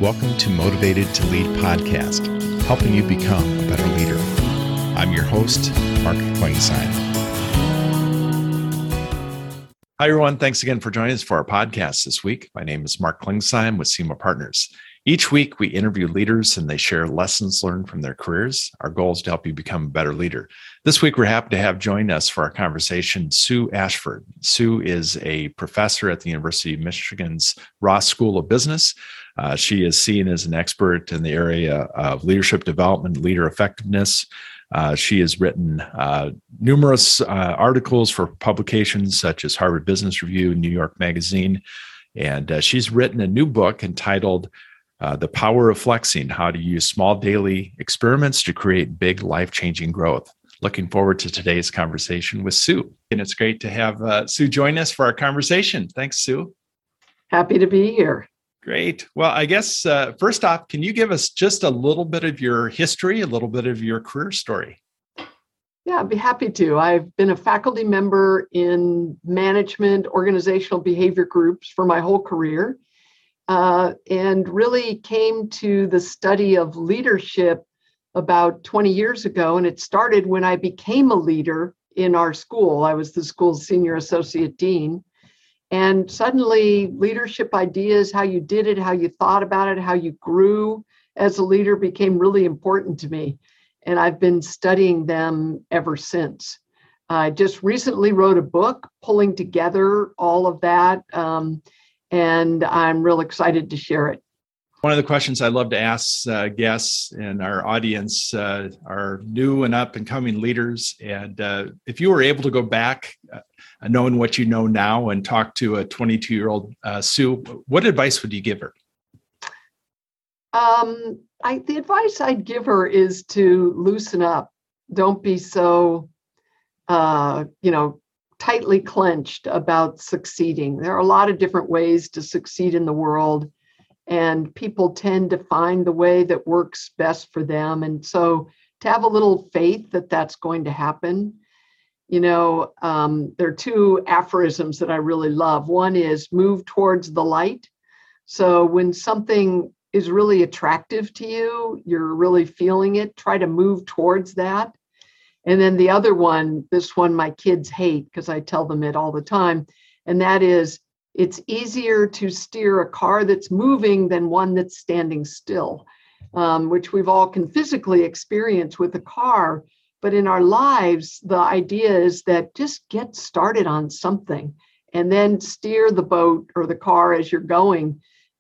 Welcome to Motivated to Lead podcast, helping you become a better leader. I'm your host, Mark Klingsheim. Hi, everyone. Thanks again for joining us for our podcast this week. My name is Mark Klingsheim with SEMA Partners. Each week, we interview leaders and they share lessons learned from their careers. Our goal is to help you become a better leader. This week, we're happy to have join us for our conversation, Sue Ashford. Sue is a professor at the University of Michigan's Ross School of Business. She is seen as an expert in the area of leadership development, leader effectiveness. She has written numerous articles for publications such as Harvard Business Review, New York Magazine, and she's written a new book entitled The Power of Flexing: How to Use Small Daily Experiments to Create Big Life-Changing Growth. Looking forward to today's conversation with Sue. And it's great to have Sue join us for our conversation. Thanks, Sue. Happy to be here. Great. Well, I guess first off, can you give us just a little bit of your history, a little bit of your career story? Yeah, I'd be happy to. I've been a faculty member in management, organizational behavior groups for my whole career, and really came to the study of leadership about 20 years ago. And it started when I became a leader in our school. I was the school's senior associate dean. And suddenly leadership ideas, how you did it, how you thought about it, how you grew as a leader became really important to me. And I've been studying them ever since. I just recently wrote a book pulling together all of that. And I'm real excited to share it. One of the questions I love to ask guests and our audience are new and up and coming leaders. And if you were able to go back, knowing what you know now, and talk to a 22-year-old Sue, what advice would you give her? The advice I'd give her is to loosen up. Don't be so, tightly clenched about succeeding. There are a lot of different ways to succeed in the world, and people tend to find the way that works best for them. And so to have a little faith that that's going to happen. There are two aphorisms that I really love. One is move towards the light. So when something is really attractive to you, you're really feeling it, try to move towards that. And then the other one, this one my kids hate because I tell them it all the time, and that is, it's easier to steer a car that's moving than one that's standing still, which we've all can physically experience with a car. But in our lives, the idea is that just get started on something and then steer the boat or the car as you're going.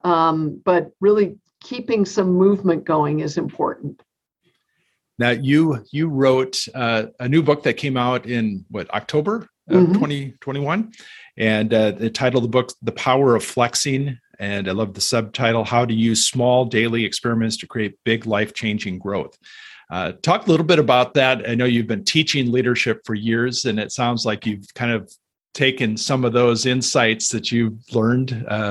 But really keeping some movement going is important. Now, you wrote a new book that came out in October of 2021, and the title of the book, The Power of Flexing. And I love the subtitle, How to Use Small Daily Experiments to Create Big Life-Changing Growth. Talk a little bit about that. I know you've been teaching leadership for years, and it sounds like you've kind of taken some of those insights that you've learned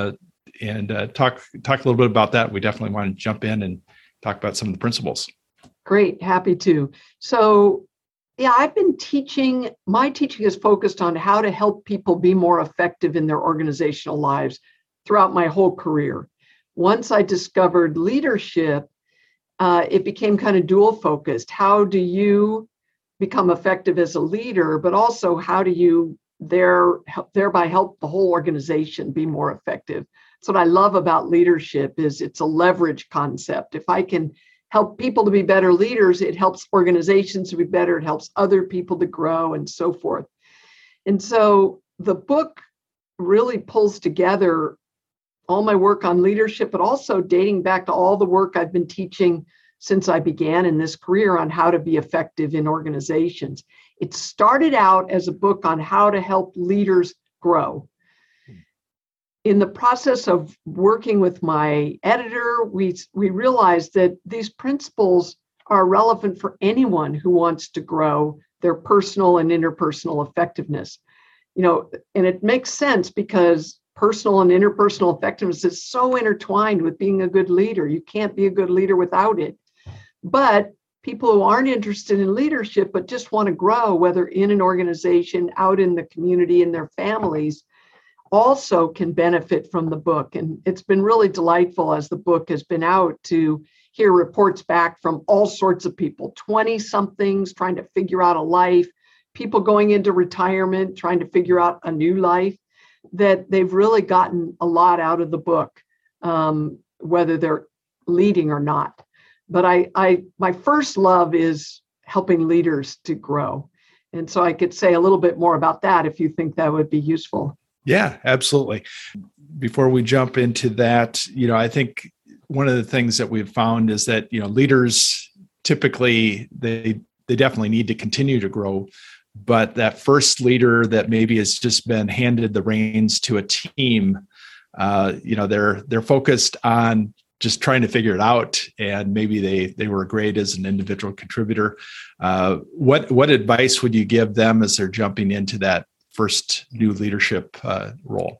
and talk a little bit about that. We definitely want to jump in and talk about some of the principles. Great, happy to. So, I've been teaching. My teaching is focused on how to help people be more effective in their organizational lives throughout my whole career. Once I discovered leadership, it became kind of dual focused. How do you become effective as a leader, but also how do you thereby help the whole organization be more effective? That's what I love about leadership is it's a leverage concept. If I can help people to be better leaders, it helps organizations to be better, it helps other people to grow and so forth. And so the book really pulls together all my work on leadership, but also dating back to all the work I've been teaching since I began in this career on how to be effective in organizations. It started out as a book on how to help leaders grow. In the process of working with my editor, we realized that these principles are relevant for anyone who wants to grow their personal and interpersonal effectiveness. And it makes sense because personal and interpersonal effectiveness is so intertwined with being a good leader. You can't be a good leader without it. But people who aren't interested in leadership, but just want to grow, whether in an organization, out in the community, in their families, also can benefit from the book. And it's been really delightful as the book has been out to hear reports back from all sorts of people, 20-somethings trying to figure out a life, people going into retirement, trying to figure out a new life, that they've really gotten a lot out of the book, whether they're leading or not. But my first love is helping leaders to grow. And so I could say a little bit more about that if you think that would be useful. Yeah, absolutely. Before we jump into that, I think one of the things that we've found is that, leaders typically, they definitely need to continue to grow. But that first leader that maybe has just been handed the reins to a team, they're focused on just trying to figure it out, and maybe they were great as an individual contributor. What advice would you give them as they're jumping into that first new leadership role?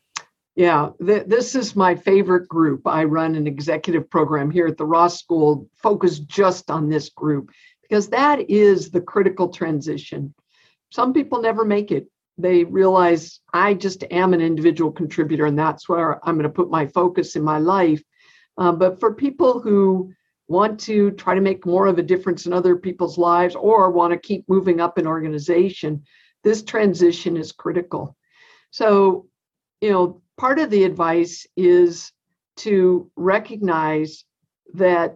Yeah, this is my favorite group. I run an executive program here at the Ross School focused just on this group because that is the critical transition. Some people never make it. They realize I just am an individual contributor and that's where I'm going to put my focus in my life. But for people who want to try to make more of a difference in other people's lives or want to keep moving up in organization, this transition is critical. So, part of the advice is to recognize that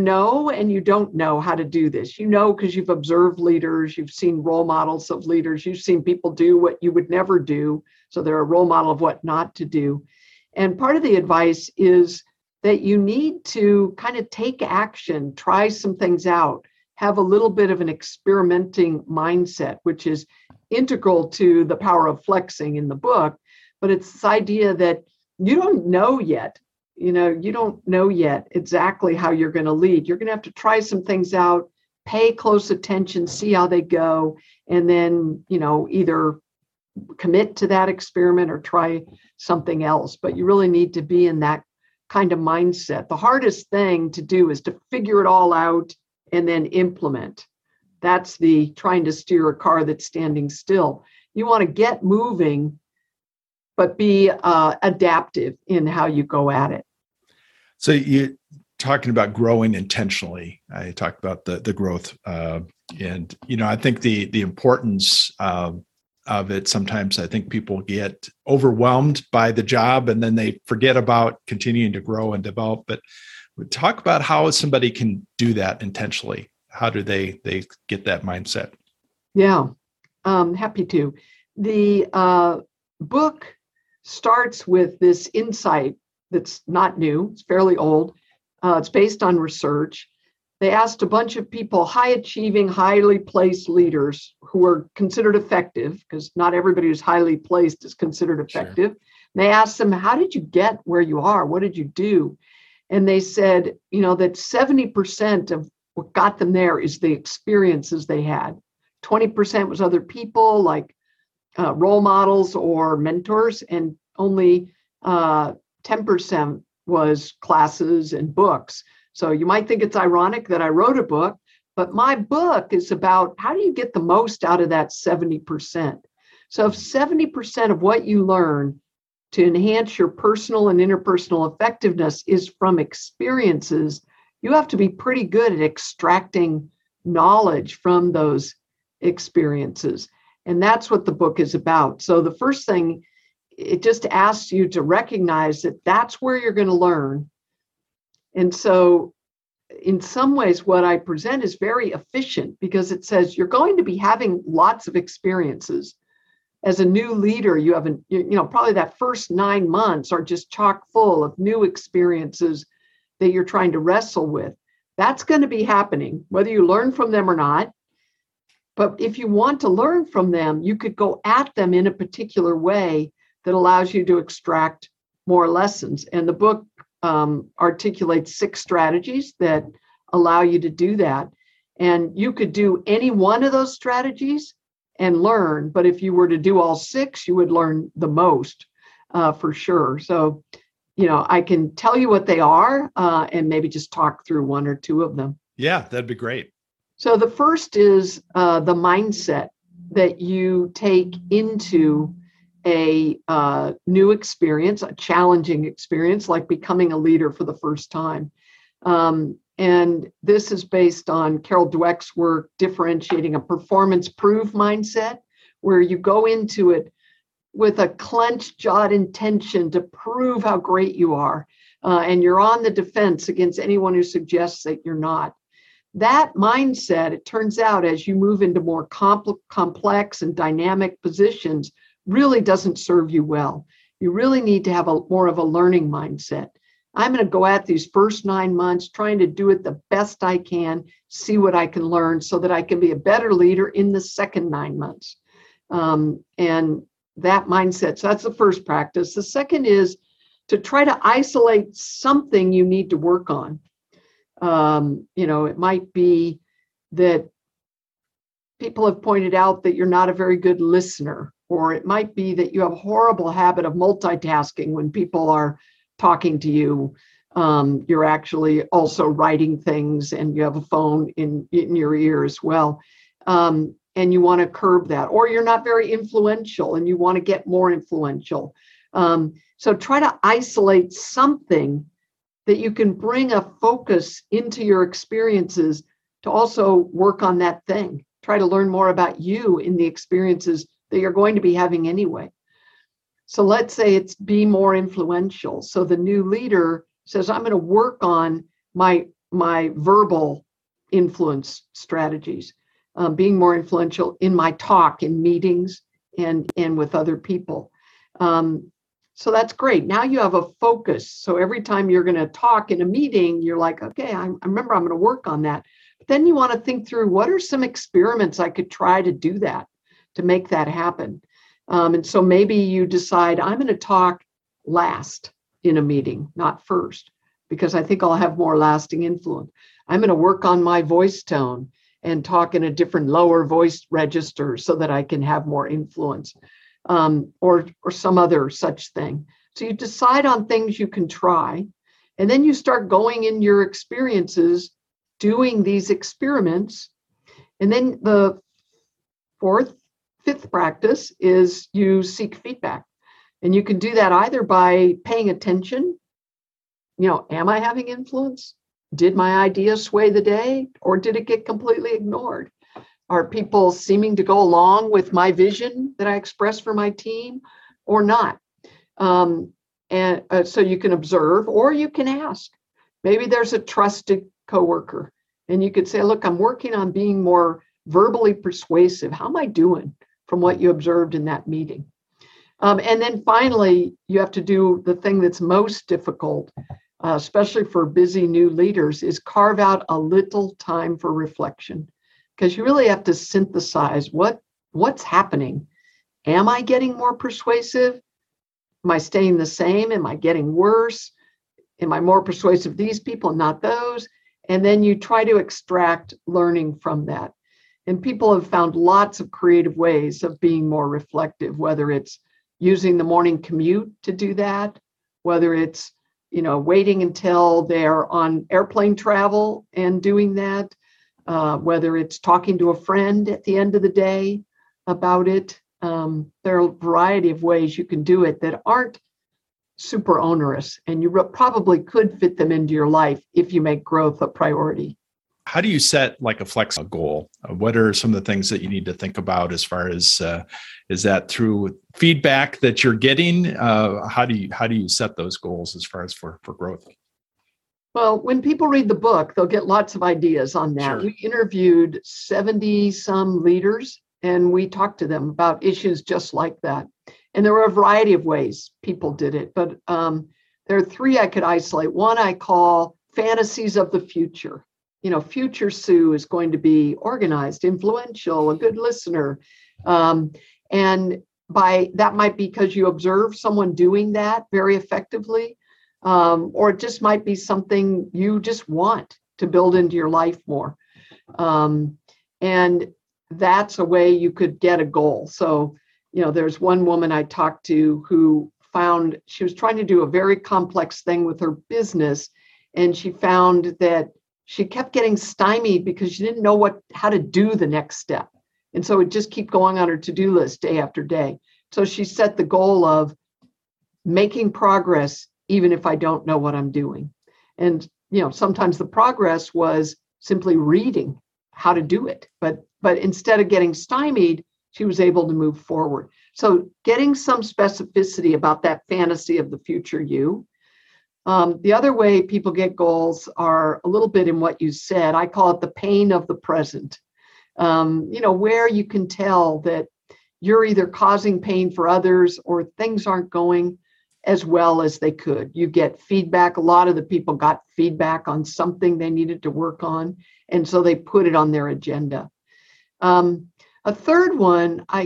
and you don't know how to do this. Because you've observed leaders, you've seen role models of leaders, you've seen people do what you would never do. So they're a role model of what not to do. And part of the advice is that you need to kind of take action, try some things out, have a little bit of an experimenting mindset, which is integral to the power of flexing in the book. But it's this idea that you don't know yet. You don't know yet exactly how you're going to lead. You're going to have to try some things out, pay close attention, see how they go, and then, either commit to that experiment or try something else. But you really need to be in that kind of mindset. The hardest thing to do is to figure it all out and then implement. That's the trying to steer a car that's standing still. You want to get moving, but be adaptive in how you go at it. So you're talking about growing intentionally. I talked about the growth. And I think the importance of it, sometimes I think people get overwhelmed by the job and then they forget about continuing to grow and develop. But talk about how somebody can do that intentionally. How do they get that mindset? Yeah, happy to. The book starts with this insight that's not new. It's fairly old. It's based on research. They asked a bunch of people, high-achieving, highly placed leaders who are considered effective, because not everybody who's highly placed is considered effective. Sure. They asked them, how did you get where you are? What did you do? And they said, that 70% of what got them there is the experiences they had. 20% was other people, like role models or mentors, and only 10% was classes and books. So you might think it's ironic that I wrote a book, but my book is about how do you get the most out of that 70%. So if 70% of what you learn to enhance your personal and interpersonal effectiveness is from experiences, you have to be pretty good at extracting knowledge from those experiences. And that's what the book is about. So the first thing, it just asks you to recognize that that's where you're going to learn. And so in some ways, what I present is very efficient because it says you're going to be having lots of experiences. As a new leader, you have probably that first 9 months are just chock full of new experiences that you're trying to wrestle with. That's going to be happening, whether you learn from them or not. But if you want to learn from them, you could go at them in a particular way that allows you to extract more lessons. And the book articulates 6 strategies that allow you to do that. And you could do any one of those strategies and learn. But if you were to do all 6, you would learn the most for sure. So, I can tell you what they are and maybe just talk through 1 or 2 of them. Yeah, that'd be great. So the first is the mindset that you take into a new experience, a challenging experience, like becoming a leader for the first time. And this is based on Carol Dweck's work, differentiating a performance-proof mindset, where you go into it with a clenched jawed intention to prove how great you are. And you're on the defense against anyone who suggests that you're not. That mindset, it turns out, as you move into more complex and dynamic positions, really doesn't serve you well. You really need to have more of a learning mindset. I'm going to go at these first 9 months trying to do it the best I can, see what I can learn so that I can be a better leader in the second 9 months. And that mindset, so that's the first practice. The second is to try to isolate something you need to work on. It might be that people have pointed out that you're not a very good listener, or it might be that you have a horrible habit of multitasking when people are talking to you. You're actually also writing things and you have a phone in your ear as well. And you want to curb that, or you're not very influential and you want to get more influential. So try to isolate something that you can bring a focus into your experiences to also work on that thing. Try to learn more about you in the experiences that you're going to be having anyway. So let's say it's be more influential. So the new leader says, I'm going to work on my verbal influence strategies, being more influential in my talk, in meetings, and with other people. So that's great. Now you have a focus. So every time you're going to talk in a meeting, you're like, okay, I remember I'm going to work on that. But then you want to think through, what are some experiments I could try to do that, to make that happen? And so maybe you decide, I'm going to talk last in a meeting, not first, because I think I'll have more lasting influence. I'm going to work on my voice tone and talk in a different lower voice register so that I can have more influence, or some other such thing. So you decide on things you can try, and then you start going in your experiences, doing these experiments. And then the fifth practice is you seek feedback. And you can do that either by paying attention. Am I having influence? Did my idea sway the day, or did it get completely ignored? Are people seeming to go along with my vision that I express for my team or not? So you can observe, or you can ask. Maybe there's a trusted coworker and you could say, look, I'm working on being more verbally persuasive. How am I doing from what you observed in that meeting? And then finally, you have to do the thing that's most difficult, especially for busy new leaders, is carve out a little time for reflection. Because you really have to synthesize what's happening. Am I getting more persuasive? Am I staying the same? Am I getting worse? Am I more persuasive to these people, not those? And then you try to extract learning from that. And people have found lots of creative ways of being more reflective, whether it's using the morning commute to do that, whether it's waiting until they're on airplane travel and doing that, whether it's talking to a friend at the end of the day about it. There are a variety of ways you can do it that aren't super onerous, and you probably could fit them into your life if you make growth a priority. How do you set like a flexible goal? What are some of the things that you need to think about as far as, is that through feedback that you're getting? How do you set those goals as far as for growth? Well, when people read the book, they'll get lots of ideas on that. Sure. We interviewed 70 some leaders and we talked to them about issues just like that. And there were a variety of ways people did it, but there are three I could isolate. One I call fantasies of the future. Future Sue is going to be organized, influential, a good listener. And by that might be because you observe someone doing that very effectively, or it just might be something you just want to build into your life more. And that's a way you could get a goal. So, there's one woman I talked to who found she was trying to do a very complex thing with her business, and she found that she kept getting stymied because she didn't know how to do the next step. And so it just keep going on her to-do list day after day. So she set the goal of making progress, even if I don't know what I'm doing. And, sometimes the progress was simply reading how to do it. But instead of getting stymied, she was able to move forward. So getting some specificity about that fantasy of the future you. The other way people get goals are a little bit in what you said. I call it the pain of the present. Where you can tell that you're either causing pain for others or things aren't going as well as they could. You get feedback. A lot of the people got feedback on something they needed to work on, and so they put it on their agenda. A third one I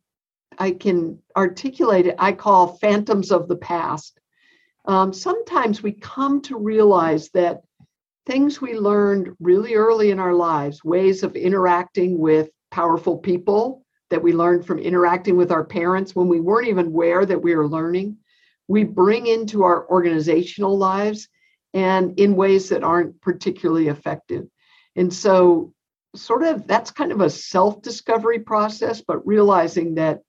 can articulate it, I call phantoms of the past. Sometimes we come to realize that things we learned really early in our lives, ways of interacting with powerful people that we learned from interacting with our parents when we weren't even aware that we were learning, we bring into our organizational lives and in ways that aren't particularly effective. And so that's kind of a self-discovery process, but realizing that,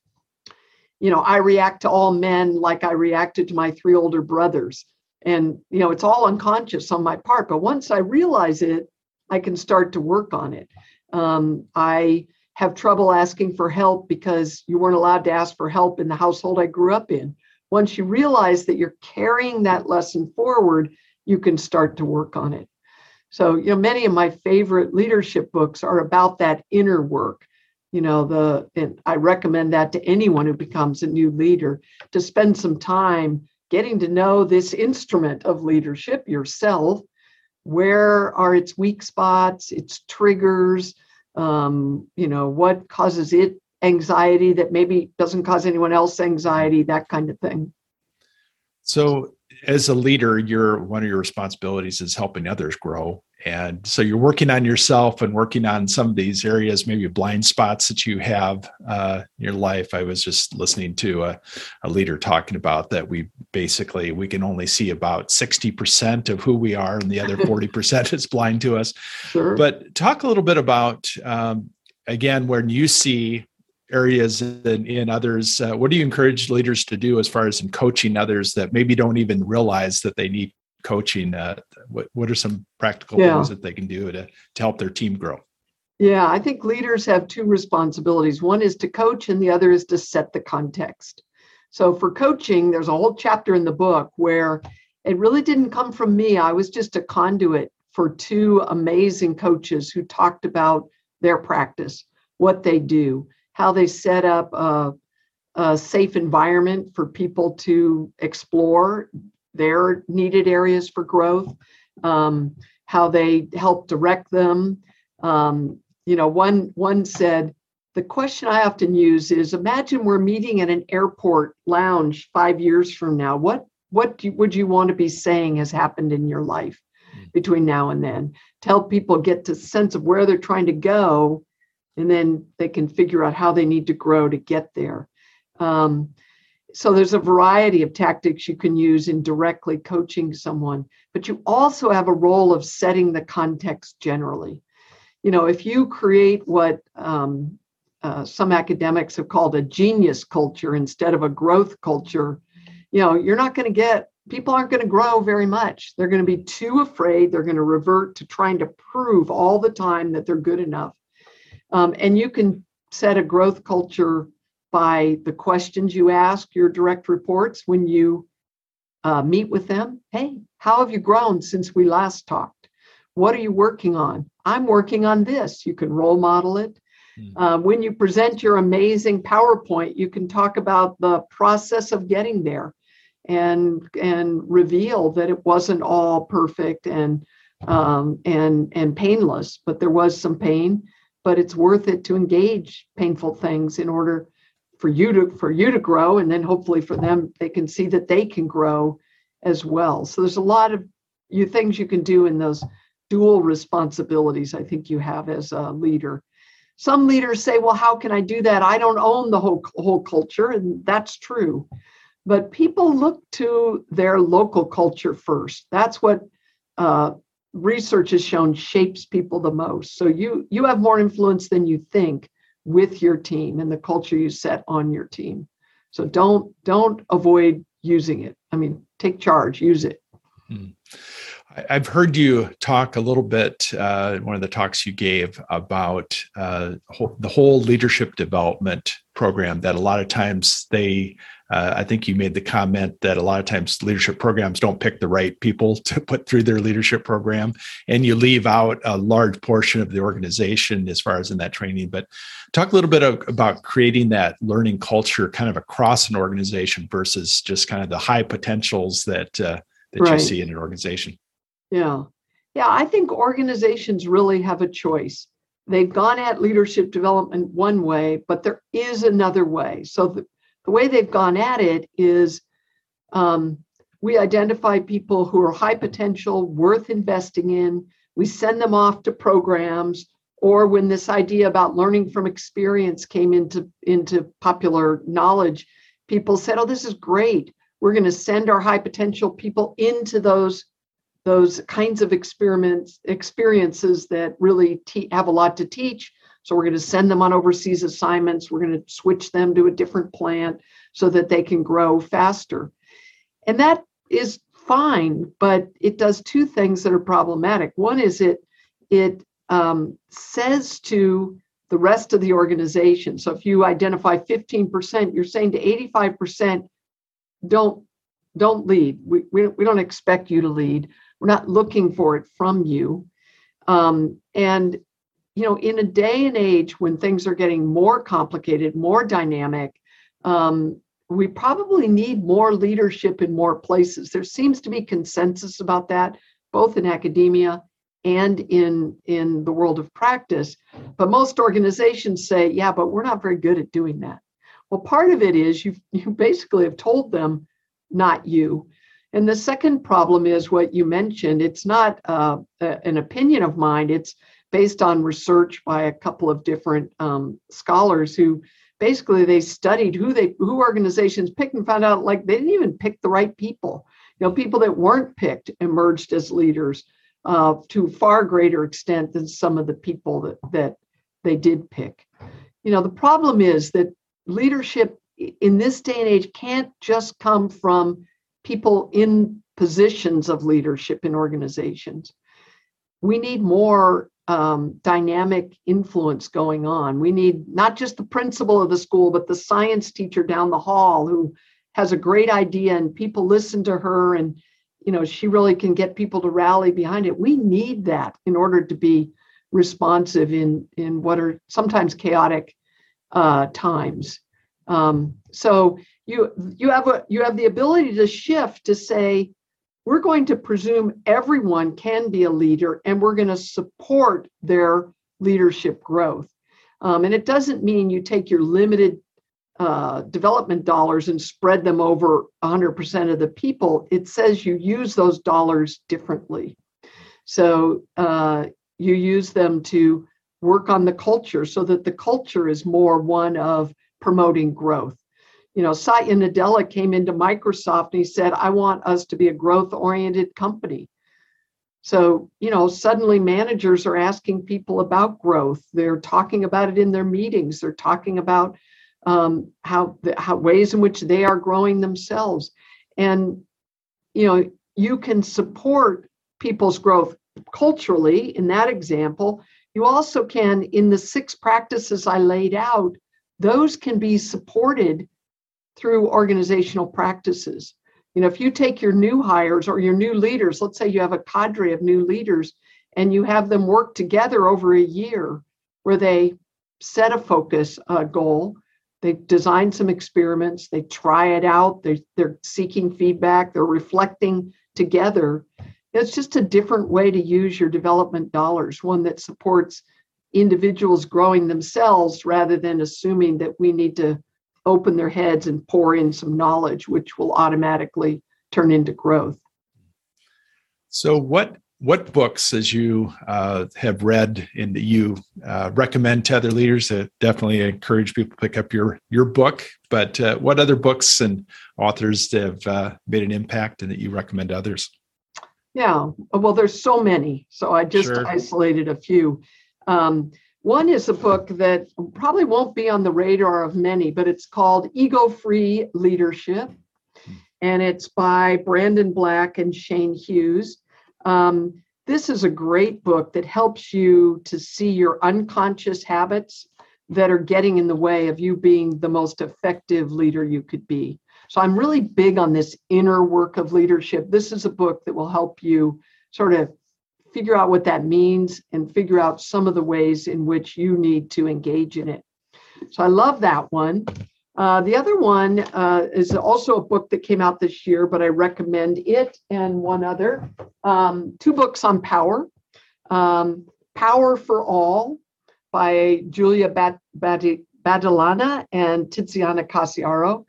I react to all men like I reacted to my 3 older brothers. And, it's all unconscious on my part. But once I realize it, I can start to work on it. I have trouble asking for help because you weren't allowed to ask for help in the household I grew up in. Once you realize that you're carrying that lesson forward, you can start to work on it. So, many of my favorite leadership books are about that inner work. And I recommend that to anyone who becomes a new leader, to spend some time getting to know this instrument of leadership, yourself. Where are its weak spots, its triggers, what causes it anxiety that maybe doesn't cause anyone else anxiety, that kind of thing. So as a leader, one of your responsibilities is helping others grow. And so you're working on yourself and working on some of these areas, maybe blind spots that you have in your life. I was just listening to a leader talking about that we can only see about 60% of who we are, and the other 40% is blind to us. Sure. But talk a little bit about, again, when you see areas in others, what do you encourage leaders to do as far as in coaching others that maybe don't even realize that they need coaching? What are some practical things that they can do to help their team grow? Yeah, I think leaders have 2 responsibilities. One is to coach and the other is to set the context. So for coaching, there's a whole chapter in the book where it really didn't come from me. I was just a conduit for 2 amazing coaches who talked about their practice, what they do, how they set up a safe environment for people to explore their needed areas for growth, how they help direct them. One said, the question I often use is, imagine we're meeting at an airport lounge 5 years from now. What would you want to be saying has happened in your life between now and then? To help people get to sense of where they're trying to go, and then they can figure out how they need to grow to get there. So there's a variety of tactics you can use in directly coaching someone, but you also have a role of setting the context generally. If you create what some academics have called a genius culture instead of a growth culture, you're not going to get, people aren't going to grow very much. They're going to be too afraid. They're going to revert to trying to prove all the time that they're good enough. And you can set a growth culture by the questions you ask your direct reports when you meet with them. Hey, how have you grown since we last talked? What are you working on? I'm working on this. You can role model it. When you present your amazing PowerPoint, you can talk about the process of getting there and reveal that it wasn't all perfect and painless, but there was some pain. But it's worth it to engage painful things in order for you to grow, and then hopefully for them, they can see that they can grow as well. So there's a lot of things you can do in those dual responsibilities I think you have as a leader. Some leaders say, well, how can I do that? I don't own the whole culture, and that's true. But people look to their local culture first. That's what research has shown shapes people the most. So you have more influence than you think with your team and the culture you set on your team. So don't avoid using it. I mean, take charge, use it. I've heard you talk a little bit, one of the talks you gave about the whole leadership development program, that a lot of times I think you made the comment that a lot of times leadership programs don't pick the right people to put through their leadership program, and you leave out a large portion of the organization as far as in that training. But talk a little bit about creating that learning culture kind of across an organization versus just kind of the high potentials that you see in an organization. Yeah. I think organizations really have a choice. They've gone at leadership development one way, but there is another way. So the way they've gone at it is we identify people who are high potential, worth investing in. We send them off to programs, or when this idea about learning from experience came into popular knowledge, people said, oh, this is great. We're going to send our high potential people into those kinds of experiences that really have a lot to teach. So we're going to send them on overseas assignments. We're going to switch them to a different plant so that they can grow faster. And that is fine, but it does two things that are problematic. One is it says to the rest of the organization, so if you identify 15%, you're saying to 85%, don't lead. We don't expect you to lead. We're not looking for it from you. And in a day and age when things are getting more complicated, more dynamic, we probably need more leadership in more places. There seems to be consensus about that, both in academia and in the world of practice. But most organizations say, yeah, but we're not very good at doing that. Well, part of it is you basically have told them, not you. And the second problem is what you mentioned. It's not an opinion of mine. It's based on research by a couple of different scholars who basically they studied who organizations picked and found out like they didn't even pick the right people. People that weren't picked emerged as leaders to a far greater extent than some of the people that they did pick. The problem is that leadership in this day and age can't just come from people in positions of leadership in organizations. We need more dynamic influence going on. We need not just the principal of the school, but the science teacher down the hall who has a great idea and people listen to her and, she really can get people to rally behind it. We need that in order to be responsive in what are sometimes chaotic times. So you have the ability to shift to say, we're going to presume everyone can be a leader and we're going to support their leadership growth. And it doesn't mean you take your limited development dollars and spread them over 100% of the people. It says you use those dollars differently. So you use them to work on the culture so that the culture is more one of promoting growth. Satya Nadella came into Microsoft and he said, I want us to be a growth-oriented company. So, suddenly managers are asking people about growth. They're talking about it in their meetings. They're talking about how ways in which they are growing themselves. And, you can support people's growth culturally in that example. You also can, in the 6 practices I laid out, those can be supported through organizational practices. If you take your new hires or your new leaders, let's say you have a cadre of new leaders and you have them work together over a year where they set a focus goal, they design some experiments, they try it out, they're seeking feedback, they're reflecting together. It's just a different way to use your development dollars, one that supports individuals growing themselves rather than assuming that we need to open their heads and pour in some knowledge, which will automatically turn into growth. So what books, as you have read and that you recommend to other leaders? Definitely encourage people to pick up your book, but what other books and authors have made an impact and that you recommend to others? Yeah, well, there's so many. So I just isolated a few. One is a book that probably won't be on the radar of many, but it's called Ego-Free Leadership. And it's by Brandon Black and Shane Hughes. This is a great book that helps you to see your unconscious habits that are getting in the way of you being the most effective leader you could be. So I'm really big on this inner work of leadership. This is a book that will help you sort of figure out what that means and figure out some of the ways in which you need to engage in it. So I love that one. The other one is also a book that came out this year, but I recommend it and one other. 2 books on power. Power for All by Julia Badalana and Tiziana Cassiaro,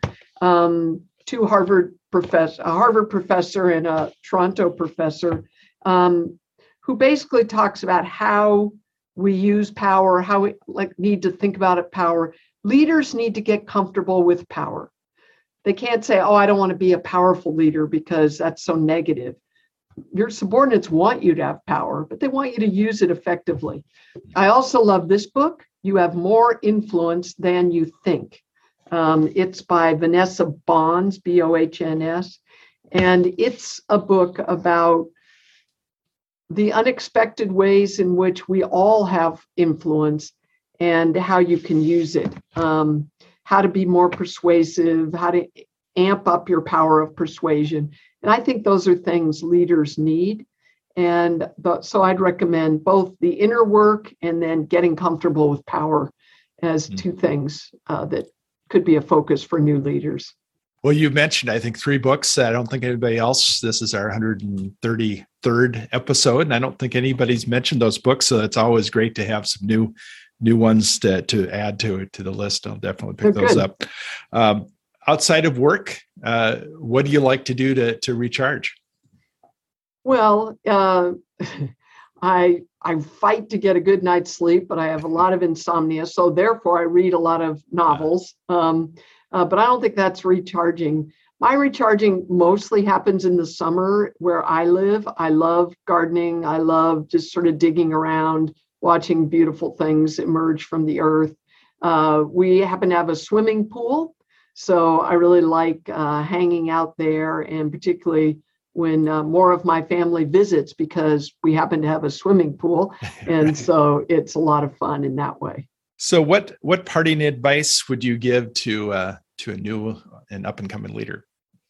2 Harvard professor and a Toronto professor, who basically talks about how we use power, how we need to think about it, power. Leaders need to get comfortable with power. They can't say, oh, I don't want to be a powerful leader because that's so negative. Your subordinates want you to have power, but they want you to use it effectively. I also love this book, You Have More Influence Than You Think. It's by Vanessa Bohns, B-O-H-N-S, and it's a book about the unexpected ways in which we all have influence and how you can use it, how to be more persuasive, how to amp up your power of persuasion. And I think those are things leaders need. And so I'd recommend both the inner work and then getting comfortable with power as 2 things that could be a focus for new leaders. Well, you mentioned, I think, 3 books. I don't think anybody else, this is our 133rd episode, and I don't think anybody's mentioned those books. So it's always great to have some new ones to add to the list. I'll definitely pick those up. Outside of work, what do you like to do to recharge? Well, I fight to get a good night's sleep, but I have a lot of insomnia. So therefore, I read a lot of novels. But I don't think that's recharging. My recharging mostly happens in the summer where I live. I love gardening. I love just sort of digging around, watching beautiful things emerge from the earth. We happen to have a swimming pool, so I really like hanging out there, and particularly when more of my family visits, because we happen to have a swimming pool. And so it's a lot of fun in that way. So what parting advice would you give to a new and up and coming leader?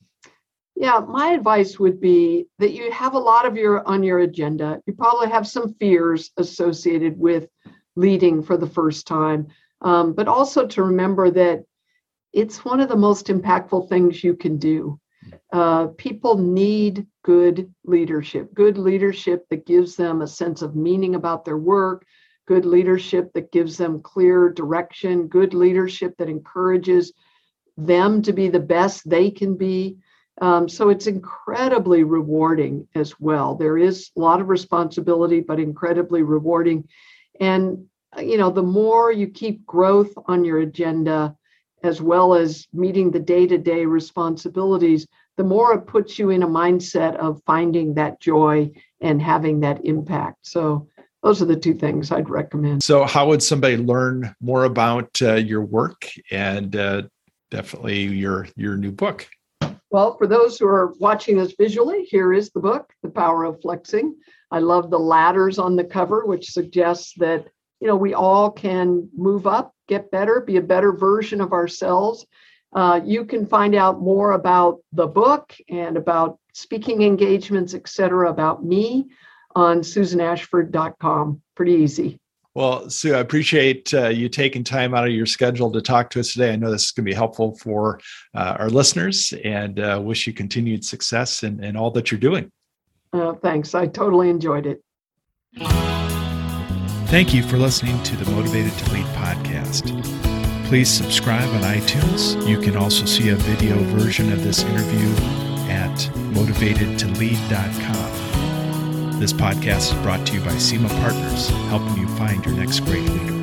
Yeah, my advice would be that you have a lot on your agenda. You probably have some fears associated with leading for the first time, but also to remember that it's one of the most impactful things you can do. People need good leadership that gives them a sense of meaning about their work, good leadership that gives them clear direction, good leadership that encourages them to be the best they can be. So it's incredibly rewarding as well. There is a lot of responsibility, but incredibly rewarding. And, the more you keep growth on your agenda, as well as meeting the day-to-day responsibilities, the more it puts you in a mindset of finding that joy and having that impact. So those are the 2 things I'd recommend. So how would somebody learn more about your work and definitely your new book? Well, for those who are watching this visually, here is the book, The Power of Flexing. I love the ladders on the cover, which suggests that, we all can move up, get better, be a better version of ourselves. You can find out more about the book and about speaking engagements, et cetera, about me on susanashford.com. Pretty easy. Well, Sue, I appreciate you taking time out of your schedule to talk to us today. I know this is going to be helpful for our listeners, and wish you continued success in all that you're doing. Thanks. I totally enjoyed it. Thank you for listening to the Motivated to Lead podcast. Please subscribe on iTunes. You can also see a video version of this interview at motivatedtolead.com. This podcast is brought to you by SEMA Partners, helping you find your next great leader.